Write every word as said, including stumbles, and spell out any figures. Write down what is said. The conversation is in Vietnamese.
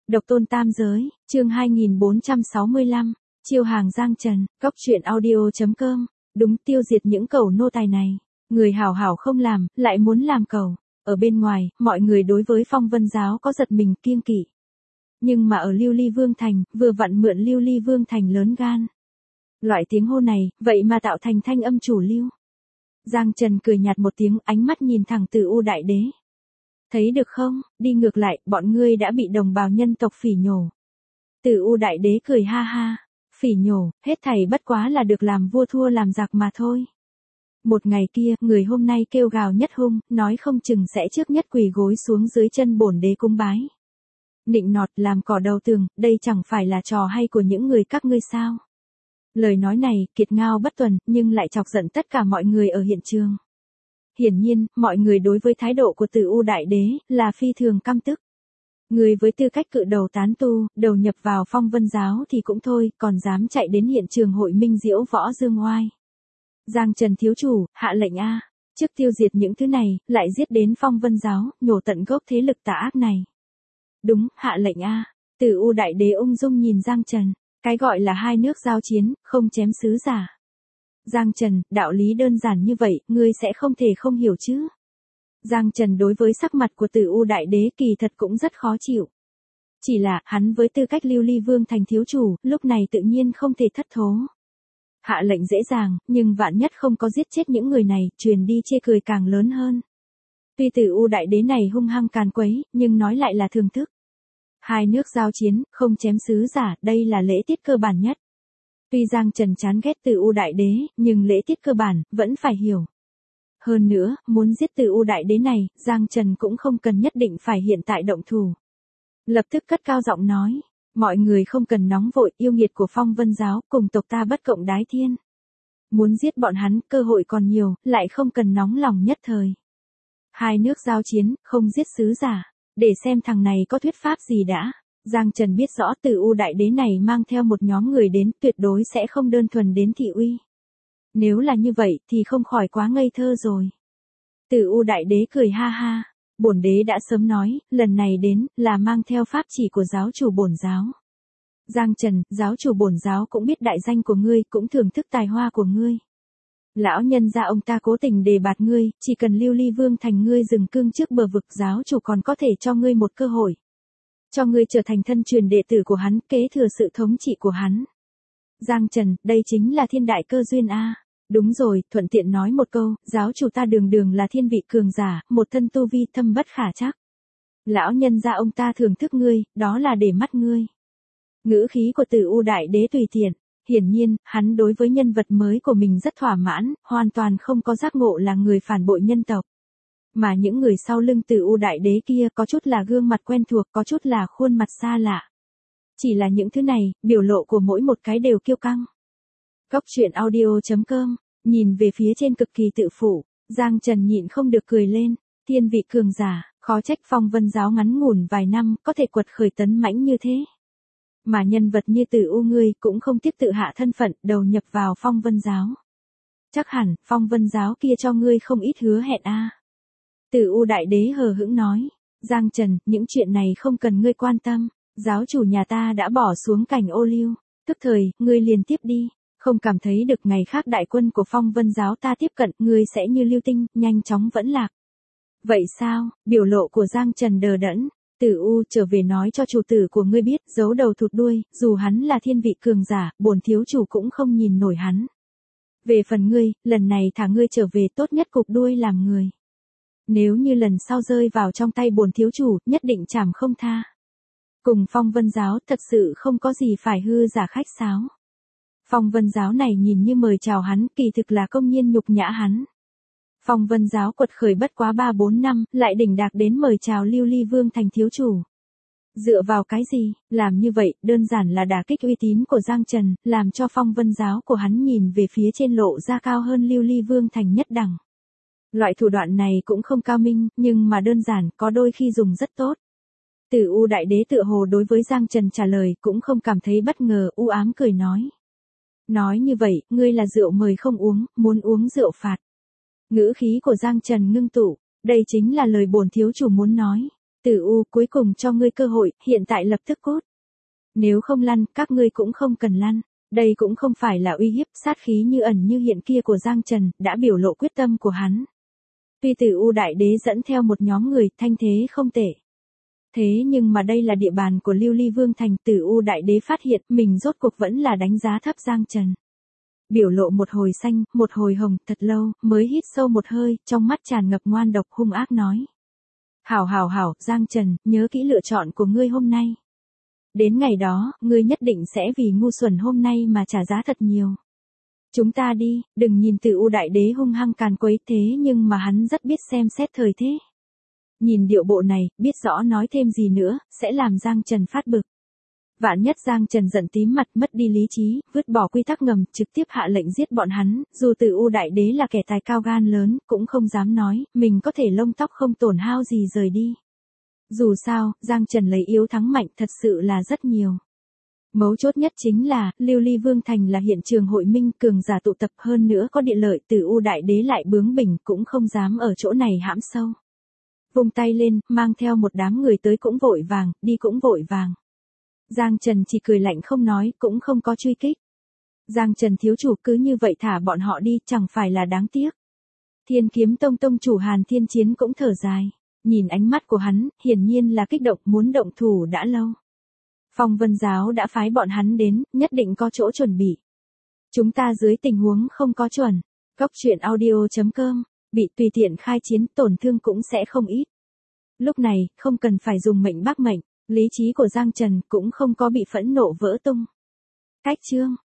Độc tôn tam giới, chương hai nghìn bốn trăm sáu mươi lăm, chiêu hàng Giang Trần, cóc truyện audio chấm com, đúng tiêu diệt những cẩu nô tài này. Người hảo hảo không làm, lại muốn làm cẩu. Ở bên ngoài, mọi người đối với Phong Vân giáo có giật mình kiêng kỵ. Nhưng mà ở Lưu Ly Vương Thành, vừa vặn mượn Lưu Ly Vương Thành lớn gan. Loại tiếng hô này, vậy mà tạo thành thanh âm chủ lưu. Giang Trần cười nhạt một tiếng, ánh mắt nhìn thẳng Từ U Đại Đế. Thấy được không, đi ngược lại, bọn ngươi đã bị đồng bào nhân tộc phỉ nhổ. Từ U Đại Đế cười ha ha, phỉ nhổ, hết thảy bất quá là được làm vua thua làm giặc mà thôi. Một ngày kia, người hôm nay kêu gào nhất hung, nói không chừng sẽ trước nhất quỳ gối xuống dưới chân bổn đế cung bái. Nịnh nọt làm cỏ đầu tường, đây chẳng phải là trò hay của những người các ngươi sao. Lời nói này, kiệt ngao bất tuần, nhưng lại chọc giận tất cả mọi người ở hiện trường. Hiển nhiên, mọi người đối với thái độ của Từ U Đại Đế, là phi thường căm tức. Người với tư cách cự đầu tán tu, đầu nhập vào Phong Vân giáo thì cũng thôi, còn dám chạy đến hiện trường hội minh diễu võ dương oai. Giang Trần thiếu chủ, hạ lệnh a, trước tiêu diệt những thứ này, lại giết đến Phong Vân giáo, nhổ tận gốc thế lực tà ác này. Đúng, hạ lệnh a. Từ U Đại Đế ung dung nhìn Giang Trần, cái gọi là hai nước giao chiến, không chém sứ giả. Giang Trần, đạo lý đơn giản như vậy, ngươi sẽ không thể không hiểu chứ. Giang Trần đối với sắc mặt của Từ U Đại Đế kỳ thật cũng rất khó chịu. Chỉ là, hắn với tư cách Lưu Ly Vương Thành thiếu chủ, lúc này tự nhiên không thể thất thố. Hạ lệnh dễ dàng, nhưng vạn nhất không có giết chết những người này, truyền đi chê cười càng lớn hơn. Tuy Từ U Đại Đế này hung hăng càn quấy, nhưng nói lại là thường thức. Hai nước giao chiến, không chém sứ giả, đây là lễ tiết cơ bản nhất. Tuy Giang Trần chán ghét Từ U Đại Đế, nhưng lễ tiết cơ bản, vẫn phải hiểu. Hơn nữa, muốn giết Từ U Đại Đế này, Giang Trần cũng không cần nhất định phải hiện tại động thủ. Lập tức cất cao giọng nói, mọi người không cần nóng vội, yêu nghiệt của Phong Vân giáo, cùng tộc ta bất cộng đái thiên. Muốn giết bọn hắn, cơ hội còn nhiều, lại không cần nóng lòng nhất thời. Hai nước giao chiến, không giết sứ giả, để xem thằng này có thuyết pháp gì đã. Giang Trần biết rõ Từ U Đại Đế này mang theo một nhóm người đến, tuyệt đối sẽ không đơn thuần đến thị uy. Nếu là như vậy thì không khỏi quá ngây thơ rồi. Từ U Đại Đế cười ha ha, bổn đế đã sớm nói, lần này đến là mang theo pháp chỉ của giáo chủ bổn giáo. Giang Trần, giáo chủ bổn giáo cũng biết đại danh của ngươi, cũng thưởng thức tài hoa của ngươi. Lão nhân gia ông ta cố tình đề bạt ngươi, chỉ cần Lưu Ly Vương Thành ngươi dừng cương trước bờ vực, giáo chủ còn có thể cho ngươi một cơ hội. Cho ngươi trở thành thân truyền đệ tử của hắn, kế thừa sự thống trị của hắn. Giang Trần, đây chính là thiên đại cơ duyên a. Đúng rồi, thuận tiện nói một câu, giáo chủ ta đường đường là thiên vị cường giả, một thân tu vi thâm bất khả trắc. Lão nhân gia ông ta thưởng thức ngươi, đó là để mắt ngươi. Ngữ khí của Từ U Đại Đế tùy tiện, hiển nhiên, hắn đối với nhân vật mới của mình rất thỏa mãn, hoàn toàn không có giác ngộ là người phản bội nhân tộc. Mà những người sau lưng Từ U Đại Đế kia có chút là gương mặt quen thuộc, có chút là khuôn mặt xa lạ. Chỉ là những thứ này, biểu lộ của mỗi một cái đều kiêu căng. Cóc truyện audio chấm com, nhìn về phía trên cực kỳ tự phụ, Giang Trần nhịn không được cười lên, thiên vị cường giả, khó trách Phong Vân giáo ngắn ngủn vài năm, có thể quật khởi tấn mãnh như thế. Mà nhân vật như Từ U ngươi cũng không tiếp tự hạ thân phận, đầu nhập vào Phong Vân giáo. Chắc hẳn, Phong Vân giáo kia cho ngươi không ít hứa hẹn a. Từ U Đại Đế hờ hững nói, Giang Trần, những chuyện này không cần ngươi quan tâm, giáo chủ nhà ta đã bỏ xuống cảnh ô liu, tức thời, ngươi liền tiếp đi, không cảm thấy được ngày khác đại quân của Phong Vân giáo ta tiếp cận, ngươi sẽ như lưu tinh, nhanh chóng vẫn lạc. Vậy sao, biểu lộ của Giang Trần đờ đẫn, Từ U trở về nói cho chủ tử của ngươi biết, giấu đầu thụt đuôi, dù hắn là thiên vị cường giả, bổn thiếu chủ cũng không nhìn nổi hắn. Về phần ngươi, lần này thả ngươi trở về tốt nhất cục đuôi làm người. Nếu như lần sau rơi vào trong tay bổn thiếu chủ, nhất định chảm không tha. Cùng Phong Vân giáo thật sự không có gì phải hư giả khách sáo. Phong Vân giáo này nhìn như mời chào hắn, kỳ thực là công nhiên nhục nhã hắn. Phong Vân giáo quật khởi bất quá ba bốn năm, lại đỉnh đạc đến mời chào Lưu Ly Vương Thành thiếu chủ. Dựa vào cái gì, làm như vậy, đơn giản là đả kích uy tín của Giang Trần, làm cho Phong Vân giáo của hắn nhìn về phía trên lộ ra cao hơn Lưu Ly Vương Thành nhất đẳng. Loại thủ đoạn này cũng không cao minh, nhưng mà đơn giản, có đôi khi dùng rất tốt. Từ U Đại Đế tựa hồ đối với Giang Trần trả lời, cũng không cảm thấy bất ngờ, u ám cười nói. Nói như vậy, ngươi là rượu mời không uống, muốn uống rượu phạt. Ngữ khí của Giang Trần ngưng tụ, đây chính là lời bổn thiếu chủ muốn nói. Tử U, cuối cùng cho ngươi cơ hội, hiện tại lập tức cút. Nếu không lăn, các ngươi cũng không cần lăn. Đây cũng không phải là uy hiếp, sát khí như ẩn như hiện kia của Giang Trần, đã biểu lộ quyết tâm của hắn. Tuy Tử U đại đế dẫn theo một nhóm người, thanh thế không tệ. Thế nhưng mà đây là địa bàn của Lưu Ly Vương Thành, Tử U đại đế phát hiện mình rốt cuộc vẫn là đánh giá thấp Giang Trần. Biểu lộ một hồi xanh, một hồi hồng, thật lâu, mới hít sâu một hơi, trong mắt tràn ngập ngoan độc hung ác nói. Hảo hảo hảo, Giang Trần, nhớ kỹ lựa chọn của ngươi hôm nay. Đến ngày đó, ngươi nhất định sẽ vì ngu xuẩn hôm nay mà trả giá thật nhiều. Chúng ta đi, đừng nhìn Tử U đại đế hung hăng càn quấy thế nhưng mà hắn rất biết xem xét thời thế. Nhìn điệu bộ này, biết rõ nói thêm gì nữa, sẽ làm Giang Trần phát bực. Vạn nhất Giang Trần giận tím mặt, mất đi lý trí, vứt bỏ quy tắc ngầm, trực tiếp hạ lệnh giết bọn hắn, dù Tử U đại đế là kẻ tài cao gan lớn, cũng không dám nói, mình có thể lông tóc không tổn hao gì rời đi. Dù sao, Giang Trần lấy yếu thắng mạnh thật sự là rất nhiều. Mấu chốt nhất chính là, Lưu Ly Vương Thành là hiện trường hội minh cường giả tụ tập hơn nữa có địa lợi, Tử U đại đế lại bướng bỉnh cũng không dám ở chỗ này hãm sâu. Vung tay lên, mang theo một đám người tới cũng vội vàng, đi cũng vội vàng. Giang Trần chỉ cười lạnh không nói, cũng không có truy kích. Giang Trần thiếu chủ cứ như vậy thả bọn họ đi, chẳng phải là đáng tiếc. Thiên Kiếm Tông tông chủ Hàn Thiên Chiến cũng thở dài. Nhìn ánh mắt của hắn, hiển nhiên là kích động muốn động thủ đã lâu. Phong Vân Giáo đã phái bọn hắn đến, nhất định có chỗ chuẩn bị. Chúng ta dưới tình huống không có chuẩn. Góc truyện audio chấm com, bị tùy tiện khai chiến tổn thương cũng sẽ không ít. Lúc này, không cần phải dùng mệnh bác mệnh, lý trí của Giang Trần cũng không có bị phẫn nộ vỡ tung. Cách chương.